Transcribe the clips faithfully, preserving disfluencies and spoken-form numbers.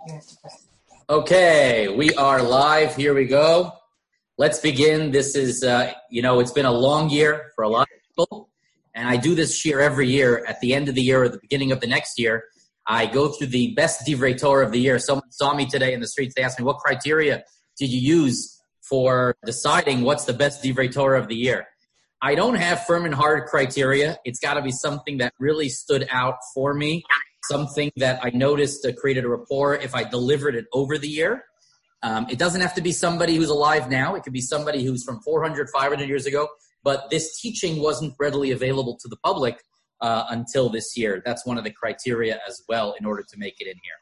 Okay, we are live. Here we go. Let's begin. This is, uh, you know, it's been a long year for a lot of people, and I do this year every year. At the end of the year or the beginning of the next year, I go through the best Divrei Torah of the year. Someone saw me today in the streets. They asked me, what criteria did you use for deciding what's the best Divrei Torah of the year? I don't have firm and hard criteria. It's got to be something that really stood out for me, something that I noticed uh, created a rapport if I delivered it over the year. Um, it doesn't have to be somebody who's alive now. It could be somebody who's from four hundred, five hundred years ago. But this teaching wasn't readily available to the public uh, until this year. That's one of the criteria as well in order to make it in here.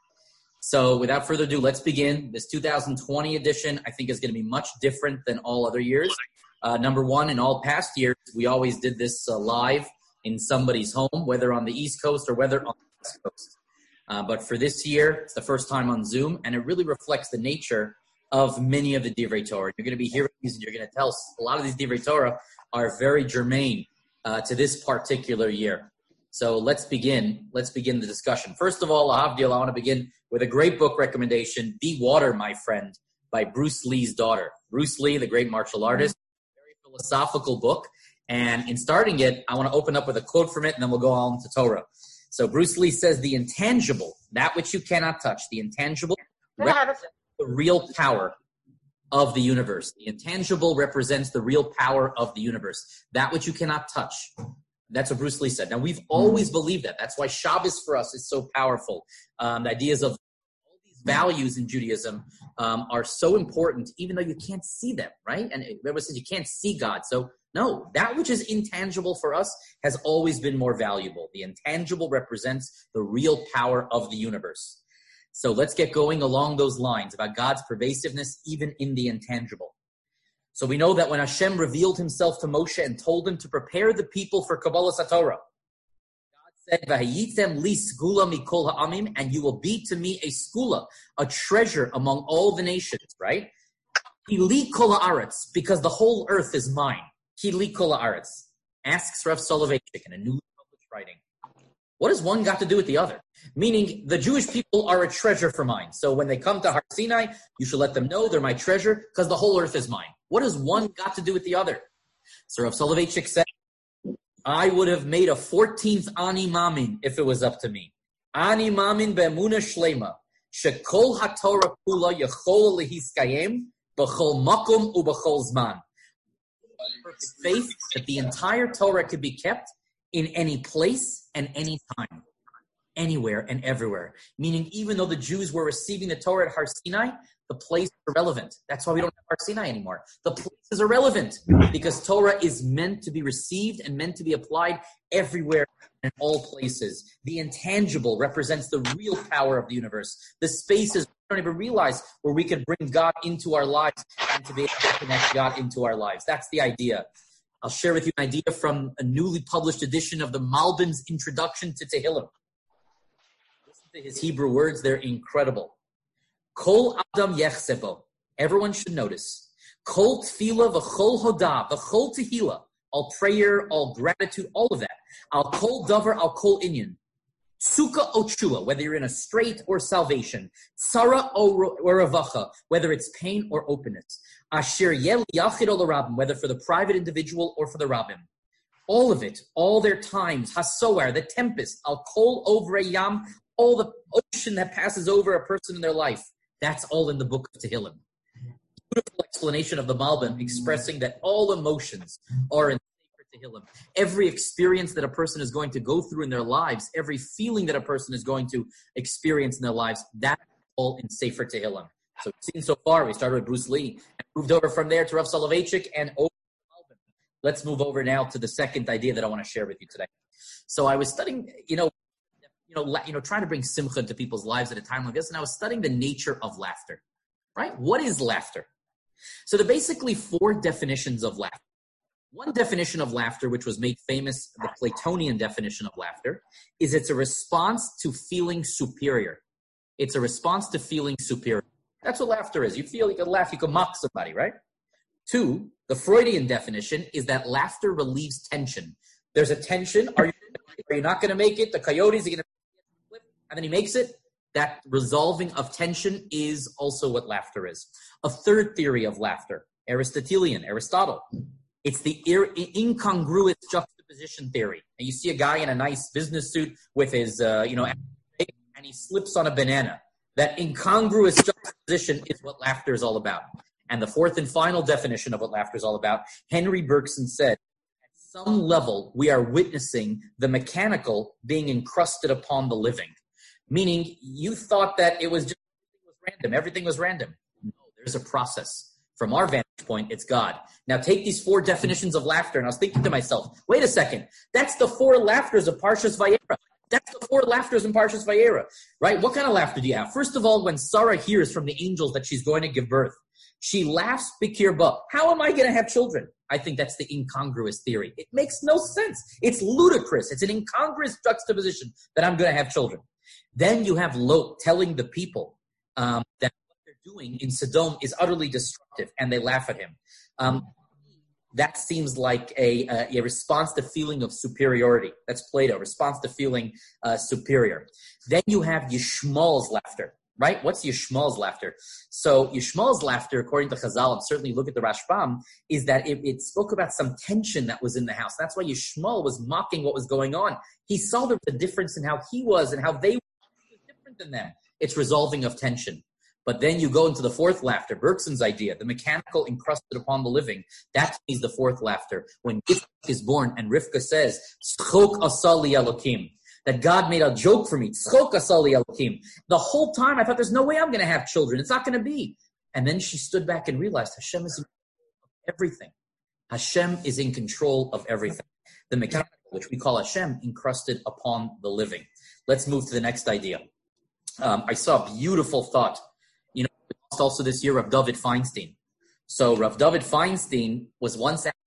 So without further ado, let's begin. This two thousand twenty edition, I think, is going to be much different than all other years. Uh, number one, in all past years, we always did this uh, live in somebody's home, whether on the East Coast or whether on the West Coast. Uh, but for this year, it's the first time on Zoom, and it really reflects the nature of many of the Divrei Torah. You're going to be hearing these, and you're going to tell a lot of these Divrei Torah are very germane uh, to this particular year. So let's begin. Let's begin the discussion. First of all, Lahavdil, I want to begin with a great book recommendation, Be Water, My Friend, by Bruce Lee's daughter. Bruce Lee, the great martial artist, very philosophical book. And in starting it, I want to open up with a quote from it, and then we'll go on to Torah. So Bruce Lee says, the intangible, that which you cannot touch, the intangible represents the real power of the universe. The intangible represents the real power of the universe, that which you cannot touch. That's what Bruce Lee said. Now, we've always believed that. That's why Shabbos for us is so powerful. Um, the ideas of all these values in Judaism um, are so important, even though you can't see them, right? And remember, says you can't see God. So, no, that which is intangible for us has always been more valuable. The intangible represents the real power of the universe. So let's get going along those lines about God's pervasiveness, even in the intangible. So we know that when Hashem revealed himself to Moshe and told him to prepare the people for Kabbalah Satorah, God said, "Vahayitem li skula mikol ha'amim," and you will be to me a skula, a treasure among all the nations, right? Li kol ha'aretz, because the whole earth is mine. Ki li kol ha'aretz. Asks Rav Soloveitchik in a newly published writing. What has one got to do with the other? Meaning, the Jewish people are a treasure for mine. So when they come to Har Sinai, you should let them know they're my treasure because the whole earth is mine. What has one got to do with the other? So Rav Soloveitchik said, I would have made a fourteenth Ani Mamin if it was up to me. Ani Mamin be'emuna shlema, shekol haTorah kula yechol lehiskayem b'chol makom u'b'chol zman. Perfect faith that the entire Torah could be kept in any place and any time, anywhere and everywhere. Meaning, even though the Jews were receiving the Torah at Har Sinai, the place is irrelevant. That's why we don't have Har Sinai anymore. The place is irrelevant because Torah is meant to be received and meant to be applied everywhere and in all places. The intangible represents the real power of the universe. The spaces we don't even realize where we can bring God into our lives and to be able to connect God into our lives. That's the idea. I'll share with you an idea from a newly published edition of the Malbim's Introduction to Tehillim. Listen to his Hebrew words. They're incredible. Kol Adam Yechsebo. Everyone should notice. Kol Tefillah v'chol Hodah v'chol Tehillah. All prayer, all gratitude, all of that. Al Kol Davar, Al Kol Inyan. Sukkah o Chua, whether you're in a strait or salvation. Tzara or Ravacha, whether it's pain or openness. Asher Yel Yachid ol Rabbim, whether for the private individual or for the Rabbim. All of it, all their times, Hasoar, the tempest, Al Kol Over Yam, all the ocean that passes over a person in their life. That's all in the book of Tehillim. Beautiful explanation of the Malbim expressing that all emotions are in Tehillim. Every experience that a person is going to go through in their lives, every feeling that a person is going to experience in their lives, that's all in Sefer Tehillim. So we've seen so far, we started with Bruce Lee and moved over from there to Rav Soloveitchik and over to Malbim. Let's move over now to the second idea that I want to share with you today. So I was studying, you know, you know, you know, trying to bring simcha into people's lives at a time like this, and I was studying the nature of laughter, right? What is laughter? So there are basically four definitions of laughter. One definition of laughter, which was made famous, the Platonian definition of laughter, is it's a response to feeling superior. It's a response to feeling superior. That's what laughter is. You feel you can laugh, you can mock somebody, right? Two, the Freudian definition is that laughter relieves tension. There's a tension. Are you, are you not going to make it? The coyotes are going to make it, and then he makes it. that resolving of tension is also what laughter is. A third theory of laughter, Aristotelian, Aristotle. It's the ir- incongruous juxtaposition theory. And you see a guy in a nice business suit with his, uh, you know, and he slips on a banana. That incongruous juxtaposition is what laughter is all about. And the fourth and final definition of what laughter is all about, Henry Bergson said, at some level, we are witnessing the mechanical being encrusted upon the living. Meaning, you thought that it was just everything was random. Everything was random. No, there's a process. From our vantage point, it's God. Now take these four definitions of laughter, and I was thinking to myself, wait a second, that's the four laughters of Parshas Vayera. That's the four laughters in Parshas Vayera, right? What kind of laughter do you have? First of all, when Sarah hears from the angels that she's going to give birth, she laughs bikirba. How am I going to have children? I think that's the incongruous theory. It makes no sense. It's ludicrous. It's an incongruous juxtaposition that I'm going to have children. Then you have Lot telling the people um, that doing in Sodom is utterly destructive, and they laugh at him. Um, that seems like a, a, a response to feeling of superiority. That's Plato, response to feeling uh, superior. Then you have Yishmael's laughter, right? What's Yishmael's laughter? So Yishmael's laughter, according to Chazal, and certainly look at the Rashbam, is that it, it spoke about some tension that was in the house. That's why Yishmael was mocking what was going on. He saw there was a difference in how he was and how they were different than them. It's resolving of tension. But then you go into the fourth laughter, Bergson's idea, the mechanical encrusted upon the living. That is the fourth laughter. When Yitzchak is born and Rivka says, Tzchok asali Elokim, that God made a joke for me. Tzchok asali Elokim. The whole time I thought there's no way I'm going to have children. It's not going to be. And then she stood back and realized Hashem is in control of everything. Hashem is in control of everything. The mechanical, which we call Hashem, encrusted upon the living. Let's move to the next idea. Um, I saw a beautiful thought. Also this year, Rav David Feinstein. So Rav David Feinstein was once asked,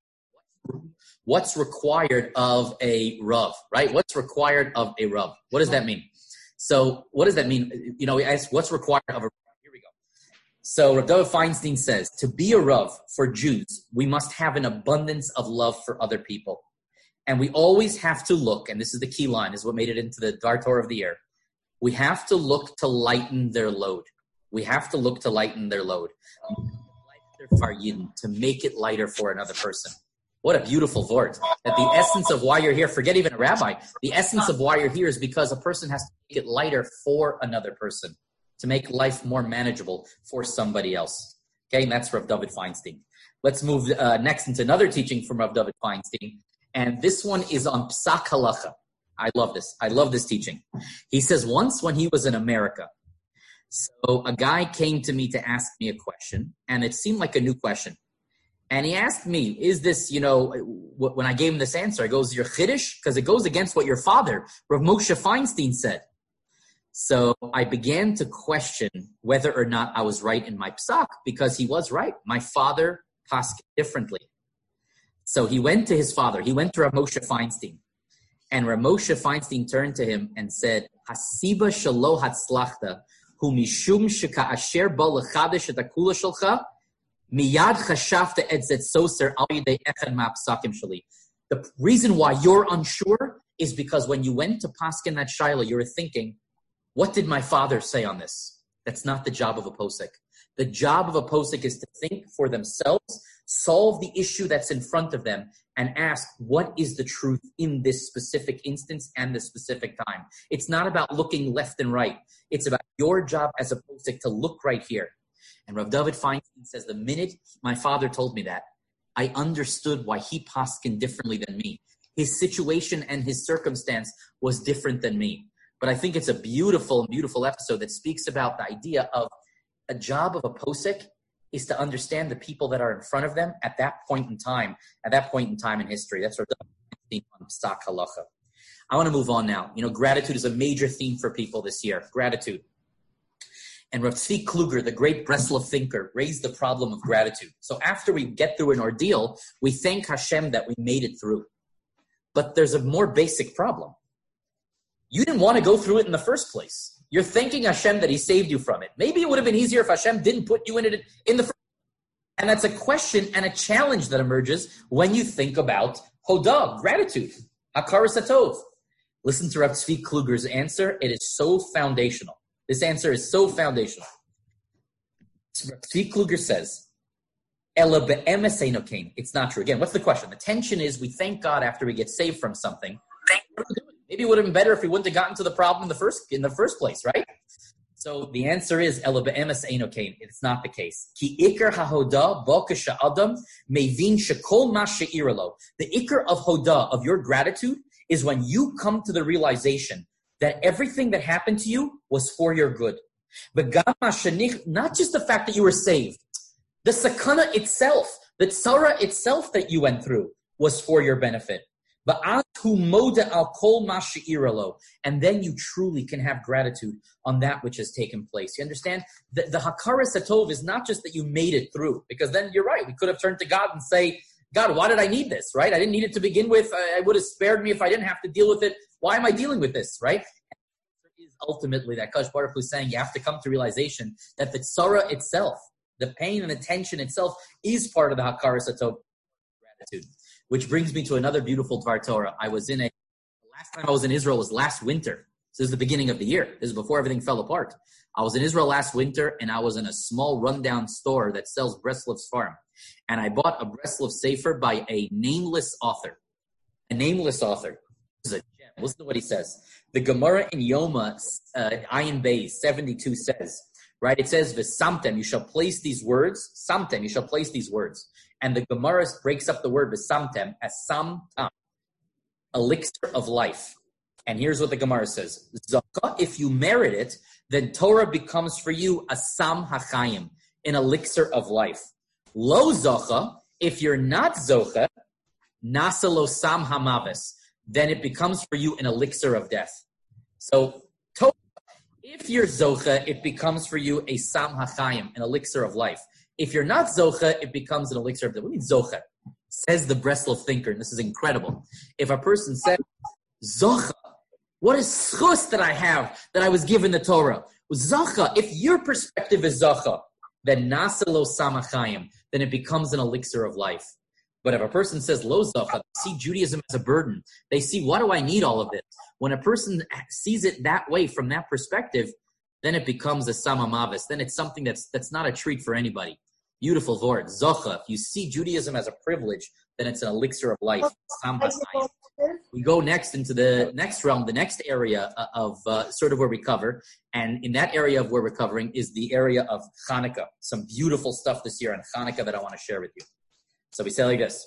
what's required of a Rav, right? What's required of a Rav? What does that mean? So what does that mean? You know, we asked, what's required of a Rav? Here we go. So Rav David Feinstein says, to be a Rav for Jews, we must have an abundance of love for other people. And we always have to look, and this is the key line, is what made it into the Dar Torah of the year. We have to look to lighten their load. We have to look to lighten their load, to make it lighter for another person. What a beautiful word. That the essence of why you're here, forget even a rabbi, the essence of why you're here is because a person has to make it lighter for another person, to make life more manageable for somebody else. Okay, and that's Rav David Feinstein. Let's move uh, next into another teaching from Rav David Feinstein, and this one is on Psak Halacha. I love this. I love this teaching. He says, once when he was in America, so a guy came to me to ask me a question, and it seemed like a new question. And he asked me, is this, you know, when I gave him this answer, I goes, you're Chiddush? Because it goes against what your father, Rav Moshe Feinstein, said. So I began to question whether or not I was right in my psak, because he was right. My father passed differently. So he went to his father. He went to Rav Moshe Feinstein. And Rav Moshe Feinstein turned to him and said, Hasiba shelo hatzlachta, hu mishum sheka asher ba lechadesh et hakula shelcha, miyad chashafta et zet soser al yidei echad ma'apsakim sheli. The reason why you're unsure is because when you went to paskin that shaila, you were thinking, what did my father say on this? That's not the job of a posek. The job of a posek is to think for themselves, solve the issue that's in front of them, and ask, what is the truth in this specific instance and this specific time? It's not about looking left and right. It's about your job as a posek to look right here. And Rav David Feinstein says, the minute my father told me that, I understood why he paskin differently than me. His situation and his circumstance was different than me. But I think it's a beautiful, beautiful episode that speaks about the idea of a job of a posek is to understand the people that are in front of them at that point in time, at that point in time in history. That's our theme on Psak Halacha. I want to move on now. You know, gratitude is a major theme for people this year. Gratitude. And Rav Tzvi Kluger, the great Breslov thinker, raised the problem of gratitude. So after we get through an ordeal, we thank Hashem that we made it through. But there's a more basic problem. You didn't want to go through it in the first place. You're thanking Hashem that he saved you from it. Maybe it would have been easier if Hashem didn't put you in it in the first place. And that's a question and a challenge that emerges when you think about Hodah, gratitude, Hakaras Hatov. Listen to Rav Tzvi Kluger's answer. It is so foundational. This answer is so foundational. Tzvi Kluger says, Ela be'emes eino kain. It's not true. Again, what's the question? The tension is we thank God after we get saved from something. Maybe it would have been better if we wouldn't have gotten to the problem in the first in the first place, right? So the answer is Ela be'emes eino kain. It's not the case. Ki ikar hahoda bo k'sha'adam mevin shekol ma she'ira lo. The ikar of hoda, of your gratitude, is when you come to the realization that everything that happened to you was for your good. But not just the fact that you were saved, the sakana itself, the tzara itself that you went through was for your benefit. And then you truly can have gratitude on that which has taken place. You understand? The, the hakaras hatov is not just that you made it through, because then you're right. We could have turned to God and say, God, why did I need this, right? I didn't need it to begin with. I, I would have spared me if I didn't have to deal with it. Why am I dealing with this, right? And is ultimately that Kadosh Baruch Hu is saying you have to come to realization that the tzara itself, the pain and the tension itself, is part of the hakaras hatov, gratitude. Which brings me to another beautiful Dvar Torah. I was in a, last time I was in Israel was last winter. This is the beginning of the year. This is before everything fell apart. I was in Israel last winter, and I was in a small rundown store that sells Breslov Sfarim. And I bought a Breslov Sefer by a nameless author. A nameless author. This is a gem. Listen to what he says. The Gemara in Yoma, uh, Ayin Beis, seventy-two says, right? It says, V'samtem, you shall place these words. Samtem, you shall place these words. And the Gemara breaks up the word V'samtem as samtam, elixir of life. And here's what the Gemara says. Zaka, if you merit it, then Torah becomes for you a sam hachayim, an elixir of life. Lo zocha, if you're not zocha, nasa lo sam hamavis, then it becomes for you an elixir of death. So, Torah, if you're zocha, it becomes for you a sam hachayim, an elixir of life. If you're not zocha, it becomes an elixir of death. What do you mean zocha? Says the Breslov thinker, and this is incredible. If a person says, zocha, what is schus that I have that I was given the Torah? Zacha, if your perspective is zacha, then nasa lo samachayim, then it becomes an elixir of life. But if a person says lo zacha, they see Judaism as a burden. They see, why do I need all of this? When a person sees it that way, from that perspective, then it becomes a samamavis. Then it's something that's that's not a treat for anybody. Beautiful word, zacha. If you see Judaism as a privilege, then it's an elixir of life. Samachayim. We go next into the next realm, the next area of uh, sort of where we cover. And in that area of where we're covering is the area of Hanukkah. Some beautiful stuff this year on Hanukkah that I want to share with you. So we say like this.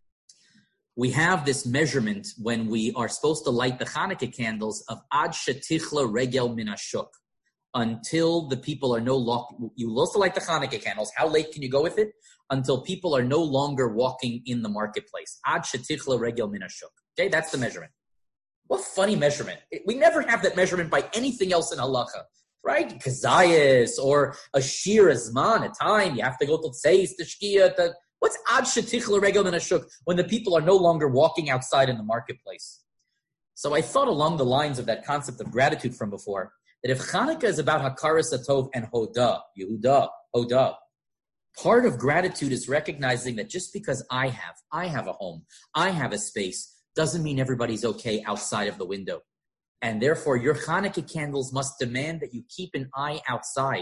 We have this measurement when we are supposed to light the Hanukkah candles of Ad Shetichla Regel Min Hashuk. Until the people are no longer, you also light the Hanukkah candles. How late can you go with it? Until people are no longer walking in the marketplace. Ad Shetichla Regel Min Hashuk. Okay, that's the measurement. What funny measurement. We never have that measurement by anything else in halacha, right? Kazayas or a shir azman, a time. You have to go to tzeis, to shkia. To, what's ad shetichla regel min hashuk when the people are no longer walking outside in the marketplace? So I thought along the lines of that concept of gratitude from before, that if Hanukkah is about hakaras hatov and hoda, Yehuda, hoda, part of gratitude is recognizing that just because I have, I have a home, I have a space, doesn't mean everybody's okay outside of the window. And therefore, your Hanukkah candles must demand that you keep an eye outside.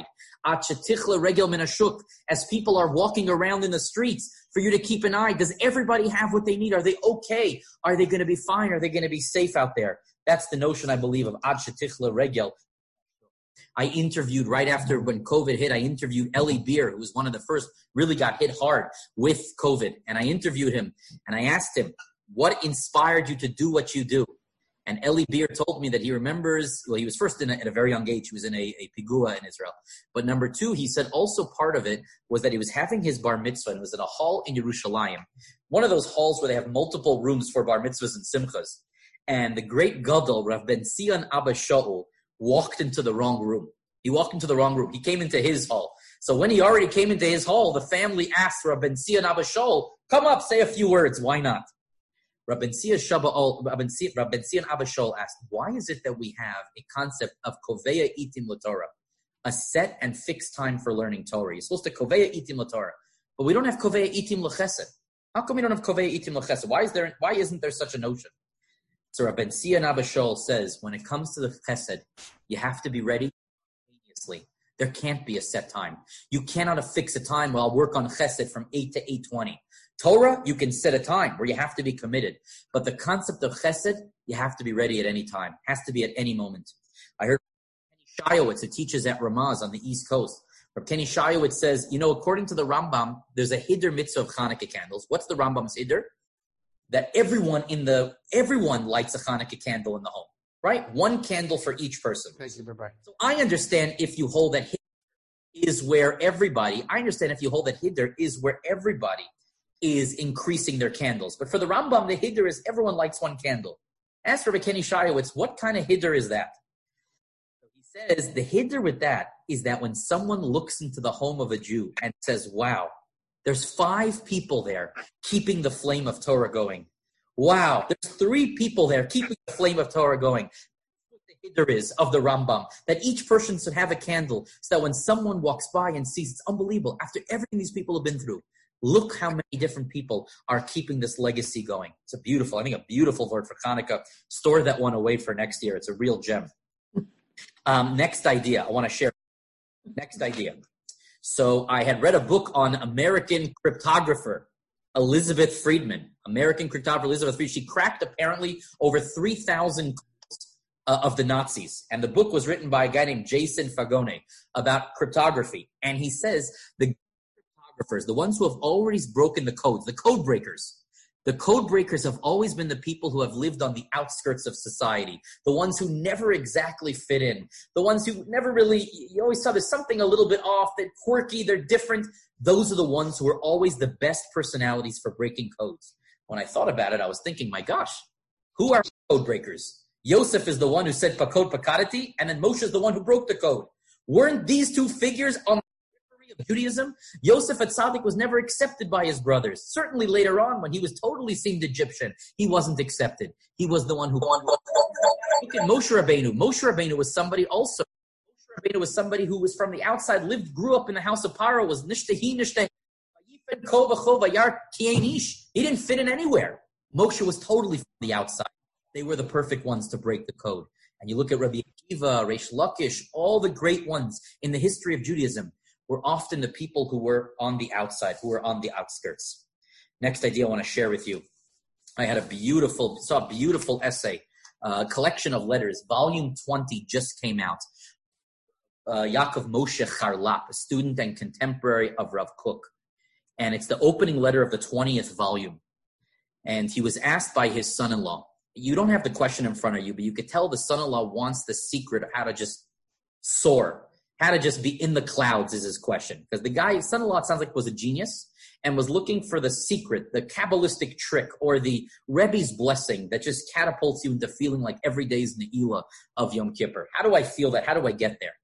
As people are walking around in the streets, for you to keep an eye. Does everybody have what they need? Are they okay? Are they going to be fine? Are they going to be safe out there? That's the notion, I believe, of Ad Shetichla Regel. I interviewed right after when COVID hit, I interviewed Eli Beer, who was one of the first, really got hit hard with COVID. And I interviewed him and I asked him, what inspired you to do what you do? And Eli Beer told me that he remembers, well, he was first in a, at a very young age, he was in a, a pigua in Israel. But number two, he said also part of it was that he was having his bar mitzvah, and it was in a hall in Yerushalayim. One of those halls where they have multiple rooms for bar mitzvahs and simchas. And the great gadol, Rav Ben Zion Abba Shaul, walked into the wrong room. He walked into the wrong room. He came into his hall. So when he already came into his hall, the family asked Rav Ben Zion Abba Shaul, come up, say a few words. Why not? Rav Ben Zion Abba Shaul asked, why is it that we have a concept of koveya itim l'Torah, a set and fixed time for learning Torah? You're supposed to koveya itim l'Torah, but we don't have koveya itim l'chesed. How come we don't have koveya itim l'chesed? Why is there? Why isn't there such a notion? So Rav Ben Zion Abba Shaul says, when it comes to the chesed, you have to be ready instantaneously. There can't be a set time. You cannot affix a time where I'll work on chesed from eight to eight twenty. Torah, you can set a time where you have to be committed. But the concept of chesed, you have to be ready at any time. Has to be at any moment. I heard Kenny Shayowitz, who teaches at Ramaz on the East Coast. Where Kenny Shayowitz says, you know, according to the Rambam, there's a Hiddur mitzvah of Hanukkah candles. What's the Rambam's Hiddur? That everyone in the, everyone lights a Hanukkah candle in the home. Right? One candle for each person. Thank you. Bye-bye. So I understand if you hold that Hiddur is where everybody, I understand if you hold that Hiddur is where everybody is increasing their candles. But for the Rambam, the Hiddur is everyone lights one candle. As for Kenny Shayowitz, what kind of Hiddur is that? So he says the Hiddur with that is that when someone looks into the home of a Jew and says, wow, there's five people there keeping the flame of Torah going. Wow, there's three people there keeping the flame of Torah going. That's what the Hiddur is of the Rambam, that each person should have a candle so that when someone walks by and sees, it's unbelievable, after everything these people have been through, look how many different people are keeping this legacy going. It's a beautiful, I think a beautiful word for Hanukkah. Store that one away for next year. It's a real gem. Um, next idea I want to share. Next idea. So I had read a book on American cryptographer Elizabeth Friedman, American cryptographer Elizabeth Friedman. She cracked apparently over three thousand codes uh, of the Nazis. And the book was written by a guy named Jason Fagone about cryptography. And he says the cryptographers, the ones who have already broken the codes, the code breakers, the code breakers have always been the people who have lived on the outskirts of society, the ones who never exactly fit in, the ones who never really, you always saw there's something a little bit off, they're quirky, they're different. Those are the ones who are always the best personalities for breaking codes. When I thought about it, I was thinking, my gosh, who are code breakers? Yosef is the one who said pakod pakadati, and then Moshe is the one who broke the code. Weren't these two figures on the periphery of Judaism? Yosef HaTzadik was never accepted by his brothers. Certainly later on, when he was totally seemed Egyptian, he wasn't accepted. He was the one who... Look at Moshe Rabbeinu. Moshe Rabbeinu was somebody also. Moshe Rabbeinu was somebody who was from the outside, lived, grew up in the house of Paro, was nishtahi nishtahi. He didn't fit in anywhere. Moshe was totally from the outside. They were the perfect ones to break the code. And you look at Rabbi Akiva, Reish Lakish, all the great ones in the history of Judaism were often the people who were on the outside, who were on the outskirts. Next idea I want to share with you. I had a beautiful, saw a beautiful essay, a uh, collection of letters. Volume twenty just came out. Uh, Yaakov Moshe Charlap, a student and contemporary of Rav Kook. And it's the opening letter of the twentieth volume. And he was asked by his son-in-law. You don't have the question in front of you, but you could tell the son-in-law wants the secret of how to just soar, how to just be in the clouds is his question. Because the guy, son-in-law, it sounds like was a genius and was looking for the secret, the Kabbalistic trick, or the Rebbe's blessing that just catapults you into feeling like every day is Ne'ilah of Yom Kippur. How do I feel that? How do I get there?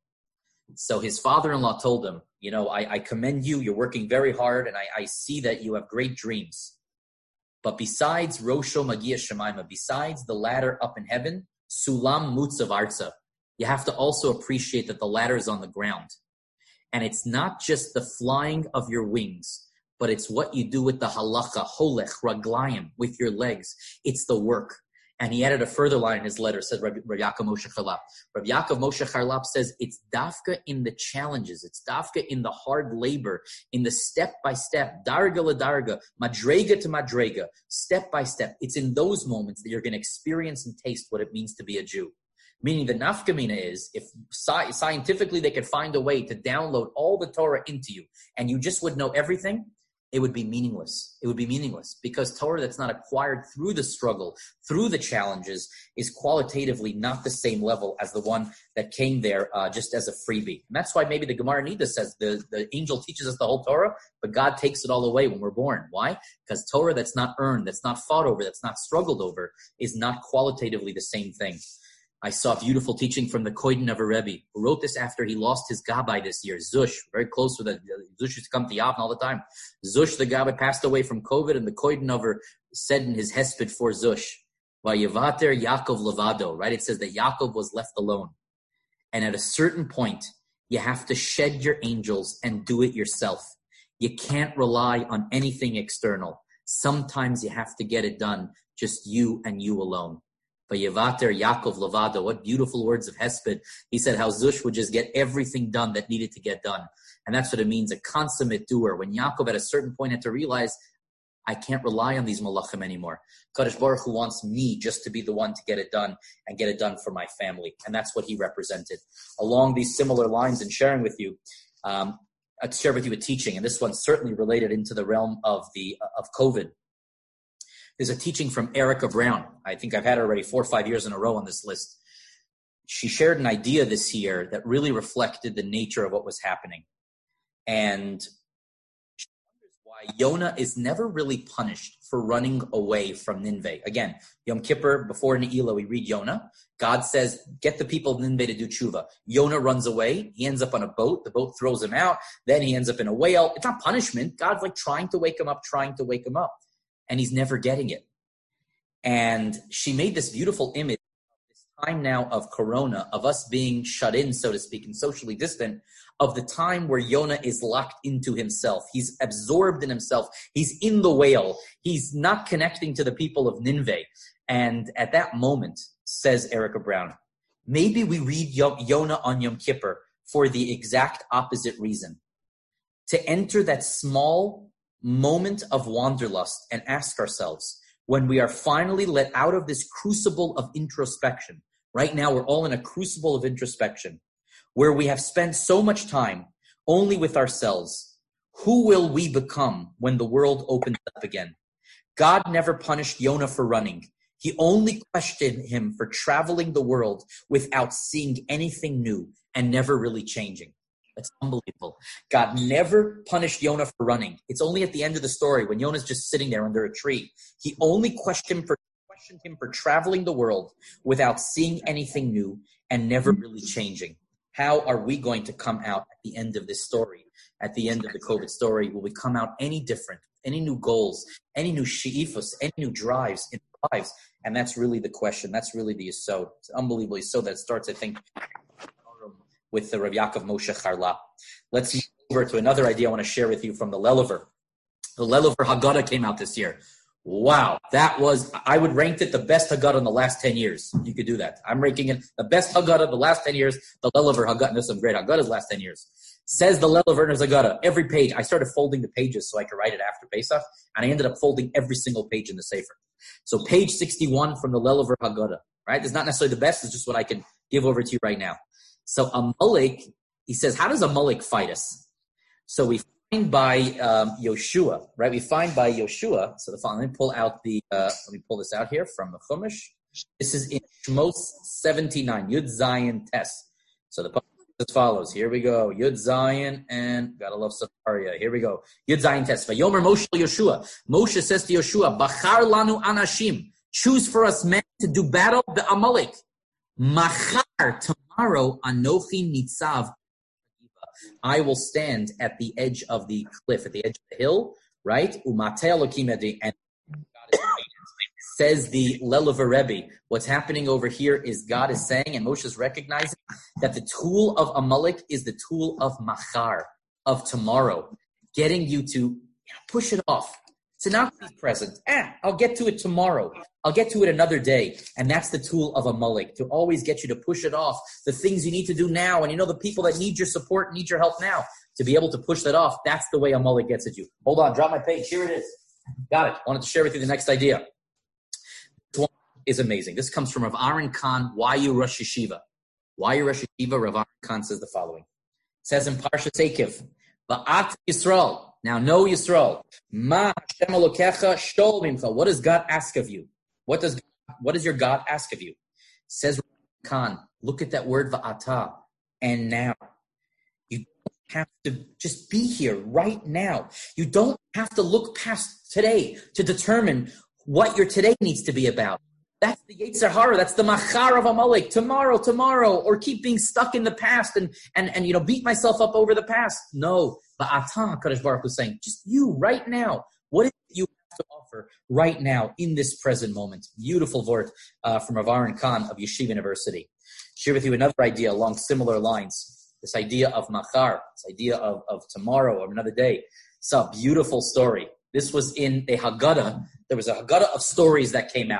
So his father-in-law told him, you know, I, I commend you. You're working very hard, and I, I see that you have great dreams. But besides Rosho Magia Shemaima, besides the ladder up in heaven, Sulam Mutzav Arza, you have to also appreciate that the ladder is on the ground. And it's not just the flying of your wings, but it's what you do with the halacha, holech, raglayim, with your legs. It's the work. And he added a further line in his letter, said Rabbi Yaakov Moshe Charlap. Rabbi Yaakov Moshe Charlap says it's dafka in the challenges, it's dafka in the hard labor, in the step-by-step, darga la darga, madrega to madrega, step-by-step. It's in those moments that you're going to experience and taste what it means to be a Jew. Meaning the nafkamina is, if sci- scientifically they could find a way to download all the Torah into you, and you just would know everything, it would be meaningless. It would be meaningless because Torah that's not acquired through the struggle, through the challenges, is qualitatively not the same level as the one that came there uh, just as a freebie. And that's why maybe the Gemara Nida says the, the angel teaches us the whole Torah, but God takes it all away when we're born. Why? Because Torah that's not earned, that's not fought over, that's not struggled over, is not qualitatively the same thing. I saw beautiful teaching from the Koiden of a Rebbe, who wrote this after he lost his Gabbai this year. Zush, very close with it. Zush used to come to Yavne all the time. Zush, the Gabbai, passed away from COVID, and the Koiden of her said in his hesped for Zush, Vayevater Yaakov levado, right? It says that Yaakov was left alone. And at a certain point, you have to shed your angels and do it yourself. You can't rely on anything external. Sometimes you have to get it done, just you and you alone. Vayevater Yaakov Levado. What beautiful words of Hesped. He said how Zush would just get everything done that needed to get done. And that's what it means, a consummate doer. When Yaakov at a certain point had to realize, I can't rely on these malachim anymore. Kadosh Baruch Hu wants me just to be the one to get it done and get it done for my family. And that's what he represented. Along these similar lines and sharing with you, um, I'd share with you a teaching, and this one's certainly related into the realm of the of COVID. There's a teaching from Erica Brown. I think I've had her already four or five years in a row on this list. She shared an idea this year that really reflected the nature of what was happening. And she wonders why Yonah is never really punished for running away from Nineveh. Again, Yom Kippur, before Ne'ilah, we read Yonah. God says, get the people of Nineveh to do tshuva. Yonah runs away. He ends up on a boat. The boat throws him out. Then he ends up in a whale. It's not punishment. God's like trying to wake him up, trying to wake him up. And he's never getting it. And she made this beautiful image of this time now of Corona, of us being shut in, so to speak, and socially distant, of the time where Yonah is locked into himself. He's absorbed in himself. He's in the whale. He's not connecting to the people of Nineveh. And at that moment, says Erica Brown, maybe we read Yonah on Yom Kippur for the exact opposite reason. To enter that small moment of wanderlust and ask ourselves, when we are finally let out of this crucible of introspection, right now we're all in a crucible of introspection, where we have spent so much time only with ourselves, who will we become when the world opens up again? God never punished Yonah for running. He only questioned him for traveling the world without seeing anything new and never really changing. That's unbelievable. God never punished Yonah for running. It's only at the end of the story when Yonah's just sitting there under a tree. He only questioned, for, questioned him for traveling the world without seeing anything new and never really changing. How are we going to come out at the end of this story? At the end of the COVID story, will we come out any different? Any new goals? Any new she'ifos? Any new drives in our lives? And that's really the question. That's really the yesod. It's unbelievable yesod that starts, I think, with the Rav Yaakov Moshe Charla. Let's move over to another idea I want to share with you from the Lelever. The Lelever Haggadah came out this year. Wow, that was, I would rank it the best Haggadah in the last ten years. You could do that. I'm ranking it the best Haggadah of the last ten years, the Lelever Haggadah. There's some great Haggadahs last ten years. Says the Lelever Haggadah, every page. I started folding the pages so I could write it after Pesach, and I ended up folding every single page in the Sefer. So page sixty-one from the Lelever Haggadah, right? It's not necessarily the best, it's just what I can give over to you right now. So Amalek, he says, how does Amalek fight us? So we find by um, Yoshua, right? We find by Yoshua. So the following, let me pull out the, uh, let me pull this out here from the Chumash. This is in Shmos seventy-nine, Yud Zayin Tes. So the poem is as follows. Here we go. Yud Zayin, and gotta love Safaria. Here we go. Yud Zayin Tes. Vayomer Moshe Yoshua. Moshe says to Yoshua, Bachar lanu anashim. Choose for us men to do battle the Amalek. Machar, tomorrow, Anochi Nitzav. I will stand at the edge of the cliff, at the edge of the hill, right? Umatei Elokim Edi, and God is says the Lelever Rebbe. What's happening over here is God is saying, and Moshe is recognizing, that the tool of Amalek is the tool of Machar, of tomorrow, getting you to you know, push it off. To not be present. Eh, I'll get to it tomorrow. I'll get to it another day. And that's the tool of Amalek, to always get you to push it off. The things you need to do now, and you know the people that need your support, need your help now, to be able to push that off. That's the way Amalek gets at you. Hold on, drop my page. Here it is. Got it. I wanted to share with you the next idea. This one is amazing. This comes from Rav Aaron Kahn, Why You Rosh Yeshiva. Why You Rosh Yeshiva, Rav Aaron Kahn says the following. It says in Parshas Eikev, Ba'at Yisrael. Now know Yisrael. Ma Hashem Elokecha shol mimcha. What does God ask of you? What does what does your God ask of you? Says Khan, look at that word va'ata, and now. You don't have to just be here right now. You don't have to look past today to determine what your today needs to be about. That's the Yetzer Hara. That's the Machar of Amalek. Tomorrow, tomorrow, or keep being stuck in the past and and and you know beat myself up over the past. No, Ba'ata, Kadosh Baruch Hu is saying, just you right now. What is it you have to offer right now in this present moment? Beautiful word uh, from Rav Aaron Kahn of Yeshiva University. Share with you another idea along similar lines. This idea of Machar, this idea of of tomorrow or another day. It's a beautiful story. This was in a Haggadah. There was a Haggadah of stories that came out.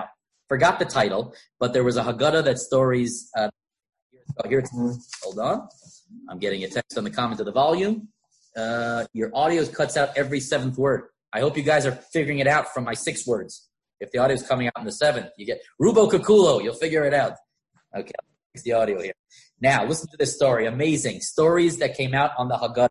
Forgot the title, but there was a Haggadah that stories. Uh, oh, here it's. Hold on, I'm getting a text on the comment of the volume. Uh, your audio cuts out every seventh word. I hope you guys are figuring it out from my six words. If the audio is coming out in the seventh, you get Rubo Kakulo. You'll figure it out. Okay, fix the audio here. Now, listen to this story. Amazing stories that came out on the Haggadah.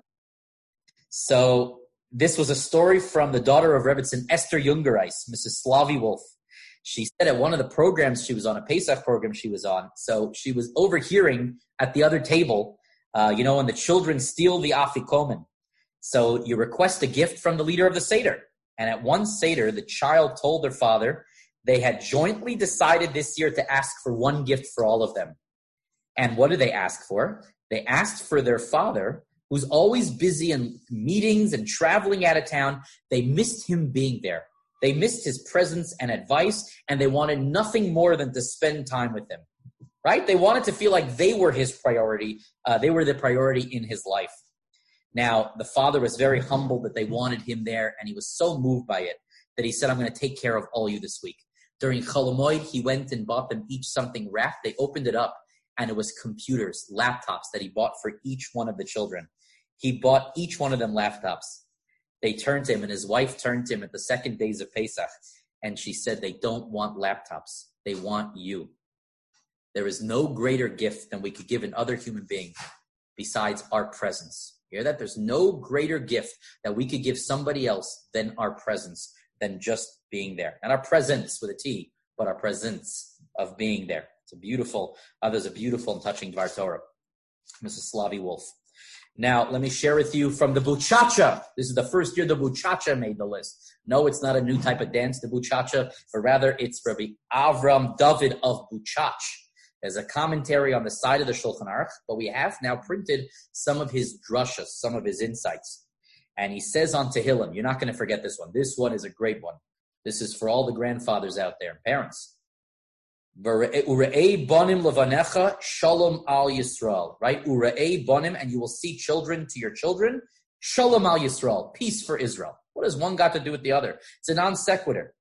So this was a story from the daughter of Rebbetzin, Esther Jungereis, Missus Slavi Wolf. She said at one of the programs she was on, a Pesach program she was on, so she was overhearing at the other table, uh, you know, when the children steal the afikomen. So you request a gift from the leader of the Seder. And at one Seder, the child told their father they had jointly decided this year to ask for one gift for all of them. And what did they ask for? They asked for their father, who's always busy in meetings and traveling out of town. They missed him being there. They missed his presence and advice, and they wanted nothing more than to spend time with him, right? They wanted to feel like they were his priority. Uh, they were the priority in his life. Now, the father was very humbled that they wanted him there, and he was so moved by it that he said, I'm going to take care of all you this week. During Chol Hamoed, he went and bought them each something wrapped. They opened it up, and it was computers, laptops that he bought for each one of the children. He bought each one of them laptops. They turned to him, and his wife turned to him at the second days of Pesach, and she said, they don't want laptops. They want you. There is no greater gift than we could give another human being besides our presence. You hear that? There's no greater gift that we could give somebody else than our presence, than just being there. And our presence with a T, but our presence of being there. It's a beautiful, uh, there's a beautiful and touching Dvar Torah. Missus Slavi Wolf. Now, let me share with you from the Buchacha. This is the first year the Buchacha made the list. No, it's not a new type of dance, the Buchacha, but rather it's Rabbi Avram David of Buchach. There's a commentary on the side of the Shulchan Aruch, but we have now printed some of his drushas, some of his insights. And he says on Tehillim, you're not going to forget this one. This one is a great one. This is for all the grandfathers out there, parents. Ure'ei bonim levanecha shalom al Yisrael, right? Ure'ei bonim, and you will see children to your children. Shalom al Yisrael, peace for Israel. What does one got to do with the other? It's a non sequitur.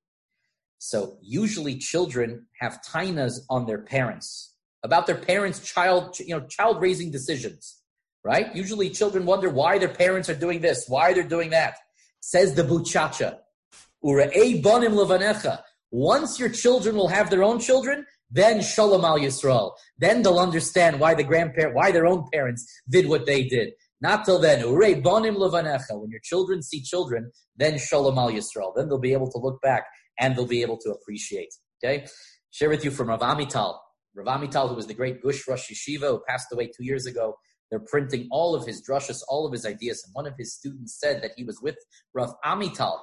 So usually children have tainas on their parents about their parents' child, you know, child raising decisions, right? Usually children wonder why their parents are doing this, why they're doing that. Says the Buchacha, Ure'ei bonim levanecha. Once your children will have their own children, then Shalom al Yisrael. Then they'll understand why the grandparent, why their own parents did what they did. Not till then. Urei bonim levanecha. When your children see children, then Shalom al Yisrael. Then they'll be able to look back and they'll be able to appreciate. Okay? Share with you from Rav Amital. Rav Amital, who was the great Gush Rosh Yeshiva, who passed away two years ago. They're printing all of his drushas, all of his ideas. And one of his students said that he was with Rav Amital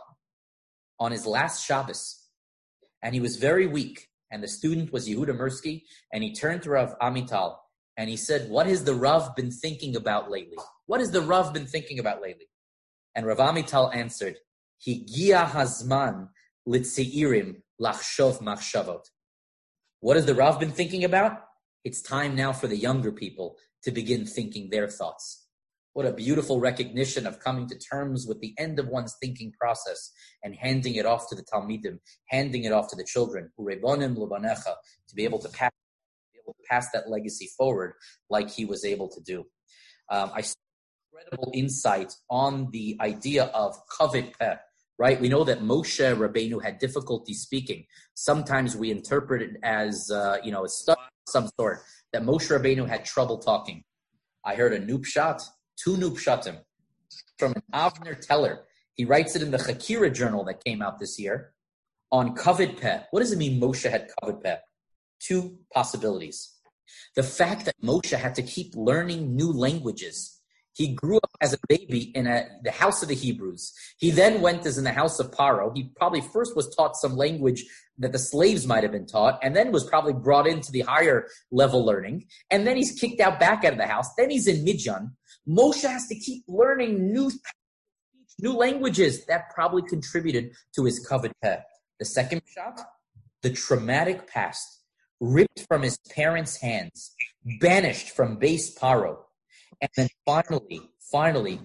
on his last Shabbos. And he was very weak. And the student was Yehuda Mirsky. And he turned to Rav Amital and he said, what has the Rav been thinking about lately? What has the Rav been thinking about lately? And Rav Amital answered, Higia hazman litzeirim lachshov machshavot. What has the Rav been thinking about? It's time now for the younger people to begin thinking their thoughts. What a beautiful recognition of coming to terms with the end of one's thinking process and handing it off to the Talmidim, handing it off to the children, Urebonim Lubanecha, to be able to pass, be able to pass that legacy forward like he was able to do. Um, I saw incredible insight on the idea of kavod peh, right? We know that Moshe Rabbeinu had difficulty speaking. Sometimes we interpret it as, uh, you know, a stuff of some sort, that Moshe Rabbeinu had trouble talking. I heard a nupshat. Two nupshatim from an Avner Teller. He writes it in the Chakira journal that came out this year on kavod peh. What does it mean Moshe had kavod peh? Two possibilities. The fact that Moshe had to keep learning new languages. He grew up as a baby in a, the house of the Hebrews. He then went as in the house of Paro. He probably first was taught some language that the slaves might have been taught, and then was probably brought into the higher level learning. And then he's kicked out back out of the house. Then he's in Midyan. Moshe has to keep learning new, new languages. That probably contributed to his kavod peh. The second shot, the traumatic past, ripped from his parents' hands, banished from base Paro. And then finally, finally,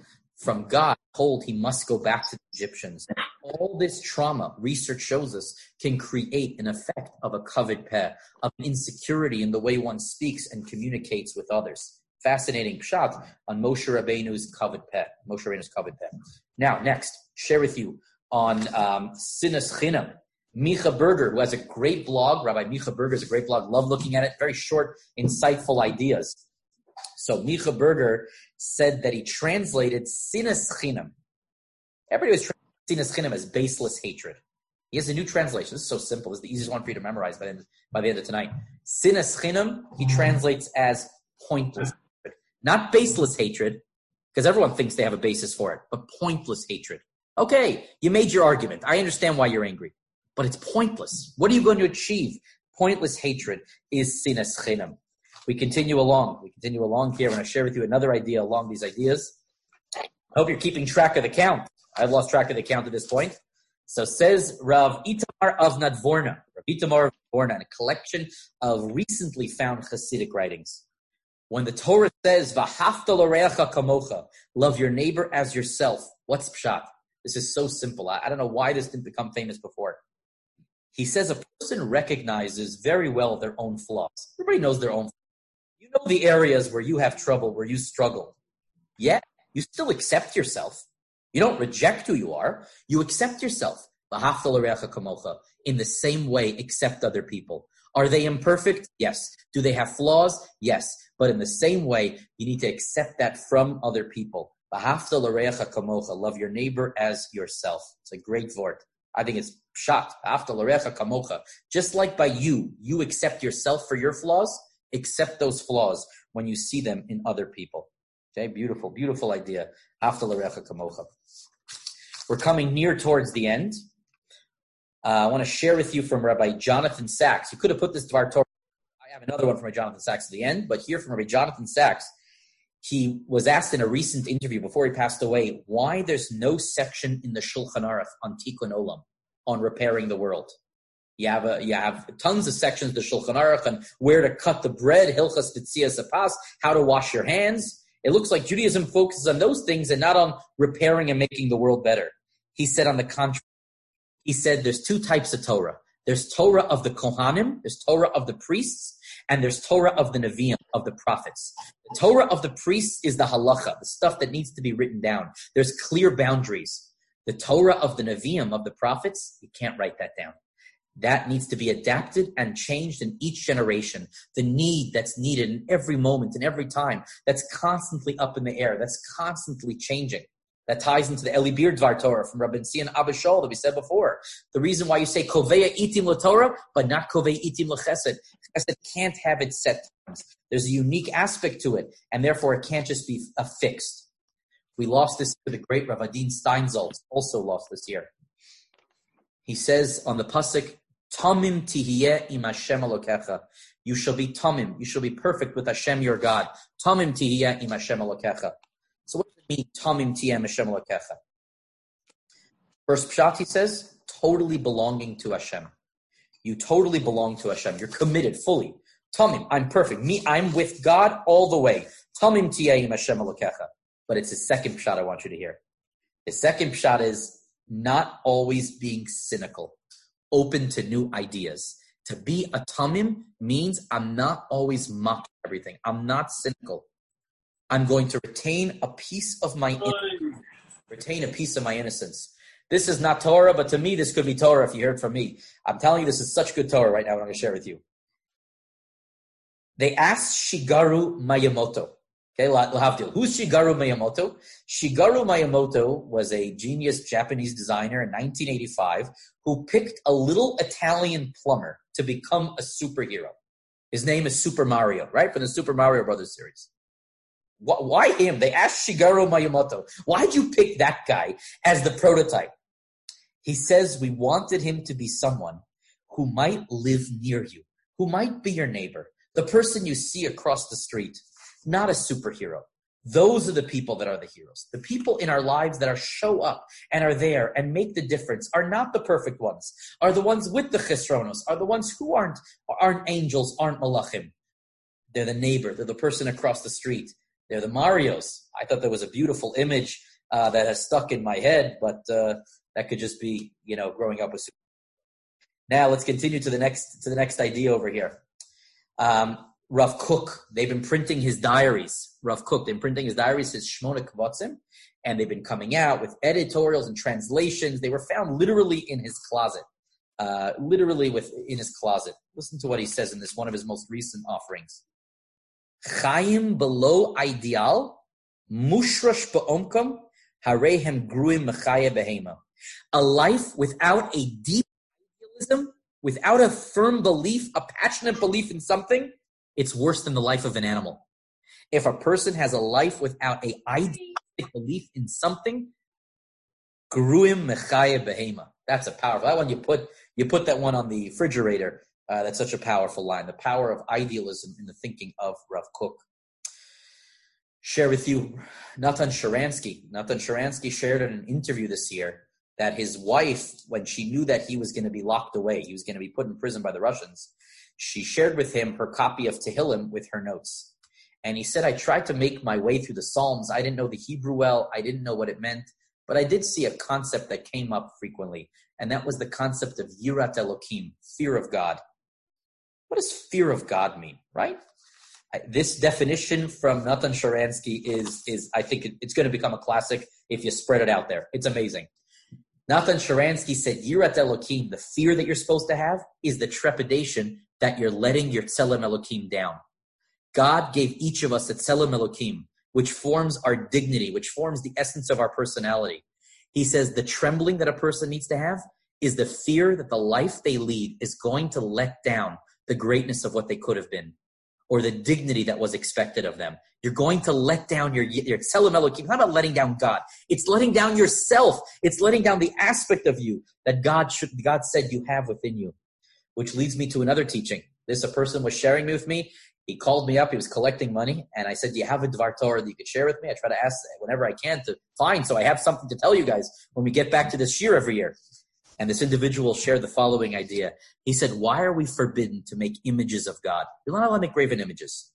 from God, told he must go back to the Egyptians. All this trauma, research shows us, can create an effect of a kavod peh, of insecurity in the way one speaks and communicates with others. Fascinating pshat on Moshe Rabbeinu's kavod peh. Moshe Rabbeinu's kavod peh. Now, next, share with you on um, Sinas Chinam. Micha Berger, who has a great blog. Rabbi Micha Berger has a great blog. Love looking at it. Very short, insightful ideas. So Micha Berger said that he translated Sinas Chinam. Everybody was translating Sinas Chinam as baseless hatred. He has a new translation. This is so simple. This is the easiest one for you to memorize by the end, by the end of tonight. Sinas Chinam, he translates as pointless hatred. Not baseless hatred, because everyone thinks they have a basis for it, but pointless hatred. Okay, you made your argument. I understand why you're angry, but it's pointless. What are you going to achieve? Pointless hatred is Sinas Chinam. We continue along. We continue along here. I'm going to share with you another idea along these ideas. I hope you're keeping track of the count. I've lost track of the count at this point. So says Rav Itamar of Nadvorna, Rav Itamar of Nadvorna, in a collection of recently found Hasidic writings. When the Torah says, V'hafta l'reacha kamocha, love your neighbor as yourself, what's pshat? This is so simple. I, I don't know why this didn't become famous before. He says a person recognizes very well their own flaws. Everybody knows their own flaws. You know the areas where you have trouble, where you struggle. Yet, you still accept yourself. You don't reject who you are. You accept yourself. In the same way, accept other people. Are they imperfect? Yes. Do they have flaws? Yes. But in the same way, you need to accept that from other people. Love your neighbor as yourself. It's a great word. I think it's pshat. Just like by you, you accept yourself for your flaws. Accept those flaws when you see them in other people. Okay, beautiful, beautiful idea. We're coming near towards the end. Uh, I want to share with you from Rabbi Jonathan Sachs. You could have put this to our Torah. I have another one from Rabbi Jonathan Sachs at the end, but here from Rabbi Jonathan Sachs, he was asked in a recent interview before he passed away why there's no section in the Shulchan Aruch on Tikkun Olam, on repairing the world. You have a, you have tons of sections, the Shulchan Aruch, on where to cut the bread, Hilchas Tzias Apas, how to wash your hands. It looks like Judaism focuses on those things and not on repairing and making the world better. He said on the contrary, he said there's two types of Torah. There's Torah of the Kohanim, there's Torah of the priests, and there's Torah of the Nevi'im, of the prophets. The Torah of the priests is the halacha, the stuff that needs to be written down. There's clear boundaries. The Torah of the Nevi'im, of the prophets, you can't write that down. That needs to be adapted and changed in each generation. The need that's needed in every moment and every time, that's constantly up in the air, that's constantly changing. That ties into the Eli Bir Dvar Torah from Rabbi Tzion Abba Shaul that we said before. The reason why you say Koveya Itim LaTorah, but not Koveya Itim LaChesed. Chesed can't have its set times. There's a unique aspect to it, and therefore it can't just be a fixed. We lost this to the great Rav Adin Steinsaltz, also lost this year. He says on the pasuk, Tamim tihiyeh im Hashem Elokecha. You shall be tamim. You shall be perfect with Hashem your God. Tamim tihiyeh im Hashem Elokecha. So what does it mean, Tamim tihiyeh im Hashem Elokecha? First pshat, he says, totally belonging to Hashem. You totally belong to Hashem. You're committed fully. Tamim, I'm perfect. Me, I'm with God all the way. Tamim tihiyeh im Hashem Elokecha. But it's his second pshat I want you to hear. His second pshat is not always being cynical. Open to new ideas. To be a tamim means I'm not always mocking everything. I'm not cynical. I'm going to retain a piece of my innocence. Retain a piece of my innocence. This is not Torah, but to me, this could be Torah if you heard from me. I'm telling you, this is such good Torah right now, what I'm going to share with you. They asked Shigeru Miyamoto. Okay, Lahavdil. Who's Shigeru Miyamoto? Shigeru Miyamoto was a genius Japanese designer in nineteen eighty-five who picked a little Italian plumber to become a superhero. His name is Super Mario, right? From the Super Mario Brothers series. Why him? They asked Shigeru Miyamoto, why'd you pick that guy as the prototype? He says we wanted him to be someone who might live near you, who might be your neighbor, the person you see across the street. Not a superhero. Those are the people that are the heroes. The people in our lives that are show up and are there and make the difference are not the perfect ones, are the ones with the chesronos, are the ones who aren't, aren't angels, aren't malachim. They're the neighbor. They're the person across the street. They're the Marios. I thought there was a beautiful image uh, that has stuck in my head, but uh, that could just be, you know, growing up with. Now let's continue to the next to the next idea over here. Um, Rav Kook, they've been printing his diaries. Rav Kook, they've been printing his diaries, his Shmona Kvatzim, and they've been coming out with editorials and translations. They were found literally in his closet, uh, literally with in his closet. Listen to what he says in this one of his most recent offerings. Chaim below ideal, mushrash ba'omkam, harehem gruim mechaya behema. A life without a deep idealism, without a firm belief, a passionate belief in something, it's worse than the life of an animal. If a person has a life without a idealistic belief in something, gruim mechaya behema. That's a powerful. That one you put you put that one on the refrigerator. Uh, that's such a powerful line. The power of idealism in the thinking of Rav Kook. Share with you, Natan Sharansky. Natan Sharansky shared in an interview this year that his wife, when she knew that he was going to be locked away, he was going to be put in prison by the Russians, she shared with him her copy of Tehillim with her notes. And he said, I tried to make my way through the Psalms. I didn't know the Hebrew well. I didn't know what it meant. But I did see a concept that came up frequently. And that was the concept of Yirat Elokim, fear of God. What does fear of God mean, right? This definition from Natan Sharansky is, is I think it, it's going to become a classic if you spread it out there. It's amazing. Natan Sharansky said, Yirat Elokim, the fear that you're supposed to have, is the trepidation that you're letting your Tselem Elokim down. God gave each of us a Tselem Elokim, which forms our dignity, which forms the essence of our personality. He says the trembling that a person needs to have is the fear that the life they lead is going to let down the greatness of what they could have been, or the dignity that was expected of them. You're going to let down your, your Tselem Elokim. It's not about letting down God. It's letting down yourself. It's letting down the aspect of you that God should, God said you have within you, which leads me to another teaching. This, a person was sharing with me. He called me up. He was collecting money. And I said, do you have a Dvar Torah that you could share with me? I try to ask whenever I can to find, so I have something to tell you guys when we get back to this year every year. And this individual shared the following idea. He said, why are we forbidden to make images of God? You're not allowed to make graven images.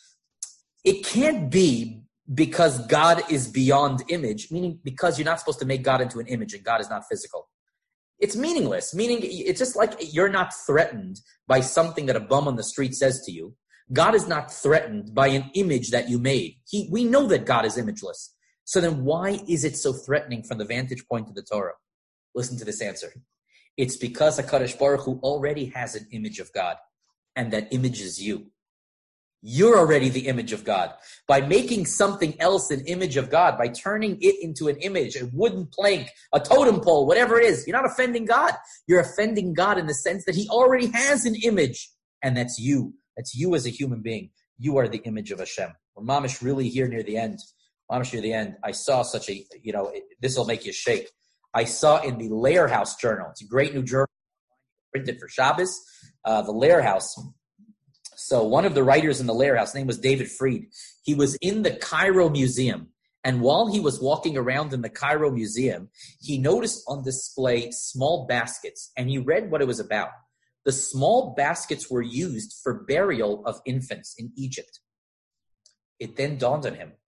It can't be because God is beyond image, meaning because you're not supposed to make God into an image and God is not physical. It's meaningless, meaning it's just like you're not threatened by something that a bum on the street says to you. God is not threatened by an image that you made. He, we know that God is imageless. So then why is it so threatening from the vantage point of the Torah? Listen to this answer. It's because HaKadosh Baruch Hu already has an image of God, and that image is you. You're already the image of God. By making something else an image of God, by turning it into an image, a wooden plank, a totem pole, whatever it is, you're not offending God. You're offending God in the sense that he already has an image, and that's you. That's you as a human being. You are the image of Hashem. We're mamish really here near the end. Mamish near the end. I saw such a, you know, this will make you shake. I saw in the Lair House Journal, it's a great new journal printed for Shabbos, uh, the Lair House. So one of the writers in the Lair House, his name was David Fried. He was in the Cairo Museum. And while he was walking around in the Cairo Museum, he noticed on display small baskets, and he read what it was about. The small baskets were used for burial of infants in Egypt. It then dawned on him.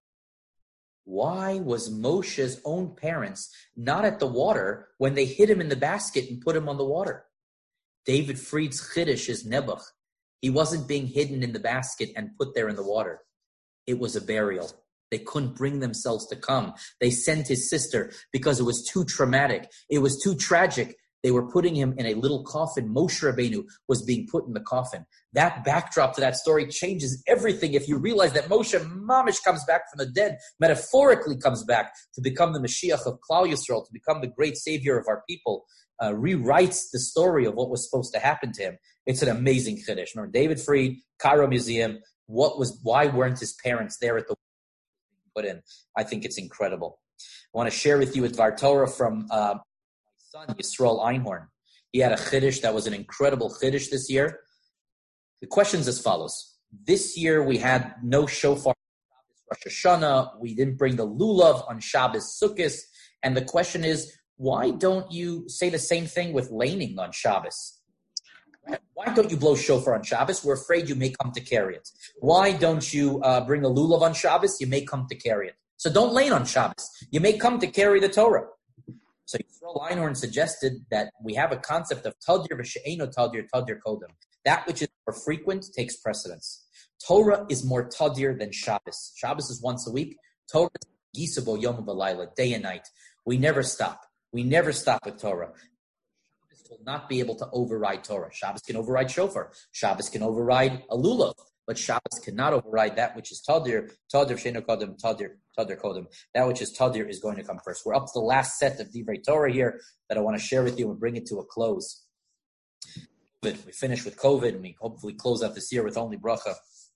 Why was Moshe's own parents not at the water when they hid him in the basket and put him on the water? David Fried's Chiddush is Nebuch. He wasn't being hidden in the basket and put there in the water. It was a burial. They couldn't bring themselves to come. They sent his sister because it was too traumatic. It was too tragic. They were putting him in a little coffin. Moshe Rabbeinu was being put in the coffin. That backdrop to that story changes everything if you realize that Moshe Mamish comes back from the dead, metaphorically comes back to become the Mashiach of Klal Yisrael, to become the great savior of our people, uh, rewrites the story of what was supposed to happen to him. It's an amazing chiddush. Remember, David Fried, Cairo Museum, what was, why weren't his parents there at the put in? I think it's incredible. I want to share with you a Dvar Torah from uh, son, Yisrael Einhorn. He had a chiddush that was an incredible chiddush this year. The question is as follows. This year we had no shofar on Rosh Hashanah. We didn't bring the lulav on Shabbos Sukkot. And the question is, why don't you say the same thing with laning on Shabbos? Why don't you blow shofar on Shabbos? We're afraid you may come to carry it. Why don't you uh, bring a lulav on Shabbos? You may come to carry it. So don't lane on Shabbos. You may come to carry the Torah. So Yisrael Einhorn suggested that we have a concept of tadir v'she'eno tadir, tadir kodem. That which is more frequent takes precedence. Torah is more tadir than Shabbos. Shabbos is once a week. Torah is gisabo yom v'layla, day and night. We never stop. We never stop with Torah. Shabbos will not be able to override Torah. Shabbos can override shofar. Shabbos can override a lulav. But Shabbos cannot override that which is tadir, tadir v'she'eno kodem, tadir, tadir kodem. That which is tadir is going to come first. We're up to the last set of Divrei Torah here that I want to share with you and bring it to a close. We finish with COVID, and we hopefully close out this year with only bracha.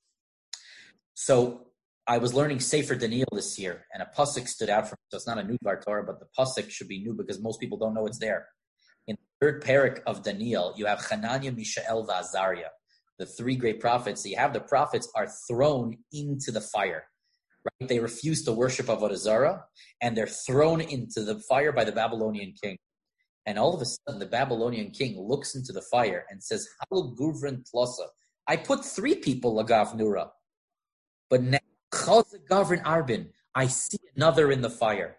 So I was learning Sefer Daniel this year, and a pasuk stood out for me. So it's not a new Dvar Torah, but the pasuk should be new because most people don't know it's there. In the third parak of Daniel, you have Hananiah, Mishael, and Azariah, the three great prophets. So you have the prophets are thrown into the fire. Right? They refuse to worship Avodah Zarah, and they're thrown into the fire by the Babylonian king. And all of a sudden, the Babylonian king looks into the fire and says, Halal Guvran Tlosa. I put three people Lagav Nura, but now Chaz Gavrin Arbin, I see another in the fire.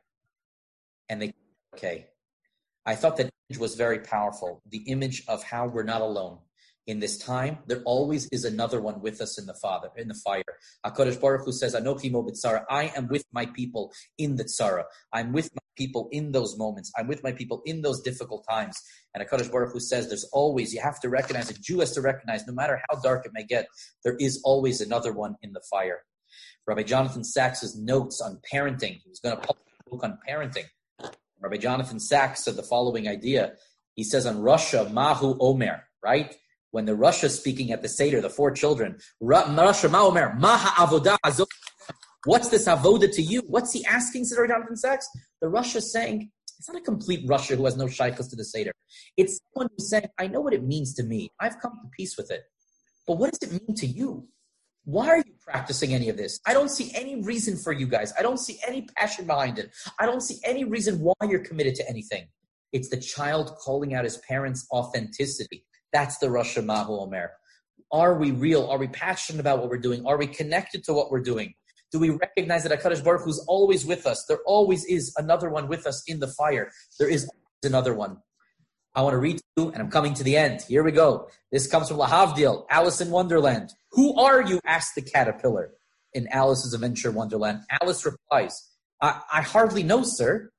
And they, okay. I thought that image was very powerful. The image of how we're not alone. In this time, there always is another one with us in the Father, in the fire. HaKadosh Baruch Hu says, Anochi mo b'tzara. I am with my people in the tzara. I'm with my people in those moments. I'm with my people in those difficult times. And HaKadosh Baruch Hu says, there's always, you have to recognize, a Jew has to recognize, no matter how dark it may get, there is always another one in the fire. Rabbi Jonathan Sachs's notes on parenting. He was going to publish a book on parenting. Rabbi Jonathan Sachs said the following idea. He says on Russia, Mahu Omer, right? When the Russia speaking at the Seder, the four children, Russia Ma'omer, Maha Avodah Azot. What's this avoda to you? What's he asking, said Jonathan Sachs? The Russia is saying, it's not a complete Russia who has no shaykhs to the Seder. It's someone who's saying, I know what it means to me. I've come to peace with it. But what does it mean to you? Why are you practicing any of this? I don't see any reason for you guys. I don't see any passion behind it. I don't see any reason why you're committed to anything. It's the child calling out his parents' authenticity. That's the Rosh Hashanah Omer. Are we real? Are we passionate about what we're doing? Are we connected to what we're doing? Do we recognize that HaKadosh Baruch Hu is always with us? There always is another one with us in the fire. There is another one. I want to read to you, and I'm coming to the end. Here we go. This comes from Lahavdil, Alice in Wonderland. Who are you? Asked the caterpillar in Alice's Adventure Wonderland. Alice replies, I, I hardly know, sir.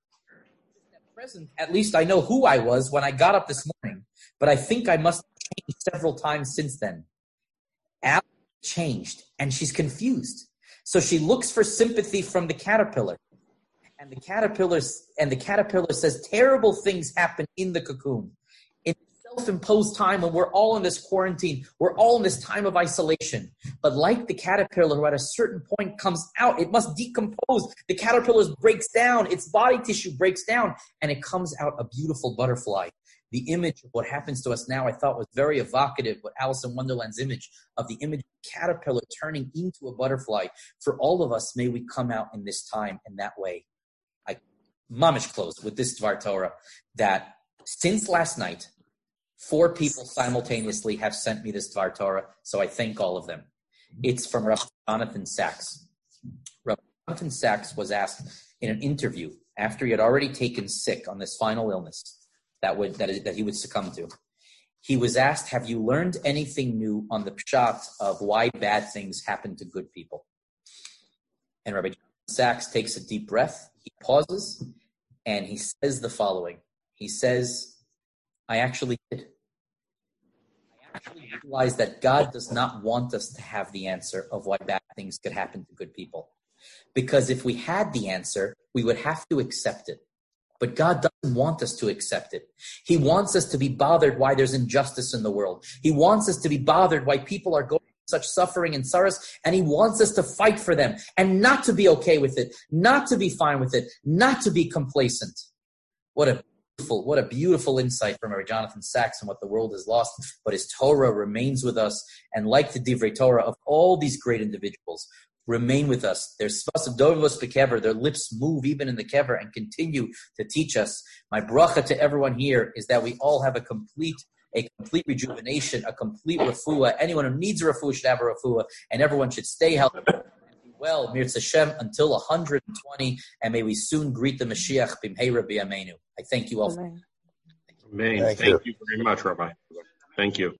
At present, at least I know who I was when I got up this morning. But I think I must have changed several times since then. Alice changed, and she's confused. So she looks for sympathy from the caterpillar. And the caterpillar, and the caterpillar says terrible things happen in the cocoon. In self-imposed time when we're all in this quarantine, we're all in this time of isolation. But like the caterpillar who at a certain point comes out, it must decompose. The caterpillar breaks down, its body tissue breaks down, and it comes out a beautiful butterfly. The image of what happens to us now, I thought was very evocative, what Alice in Wonderland's image of the image of the caterpillar turning into a butterfly. For all of us, may we come out in this time in that way. I mamish closed with this Dvar Torah that since last night, four people simultaneously have sent me this Dvar Torah, so I thank all of them. It's from Rabbi Jonathan Sachs. Rabbi Jonathan Sachs was asked in an interview after he had already taken sick on this final illness that would that, is, that he would succumb to. He was asked, have you learned anything new on the pshat of why bad things happen to good people? And Rabbi Jonathan Sachs takes a deep breath, he pauses, and he says the following. He says, I actually did. I actually realized that God does not want us to have the answer of why bad things could happen to good people. Because if we had the answer, we would have to accept it. But God doesn't want us to accept it. He wants us to be bothered why there's injustice in the world. He wants us to be bothered why people are going through such suffering and sorrows, and he wants us to fight for them and not to be okay with it, not to be fine with it, not to be complacent. What a beautiful, what a beautiful insight from Rabbi Jonathan Sachs on what the world has lost, but his Torah remains with us, and like the Divrei Torah of all these great individuals, remain with us. Their svas dovos bekever, their lips move even in the kever and continue to teach us. My bracha to everyone here is that we all have a complete, a complete rejuvenation, a complete refuah. Anyone who needs a refuah should have a refuah, and everyone should stay healthy and be well. Mirz Hashem until one hundred twenty, and may we soon greet the Mashiach b'mheira b'yameinu. I thank you all. Amen. Amen. Thank Thank you. you very much, Rabbi. Thank you.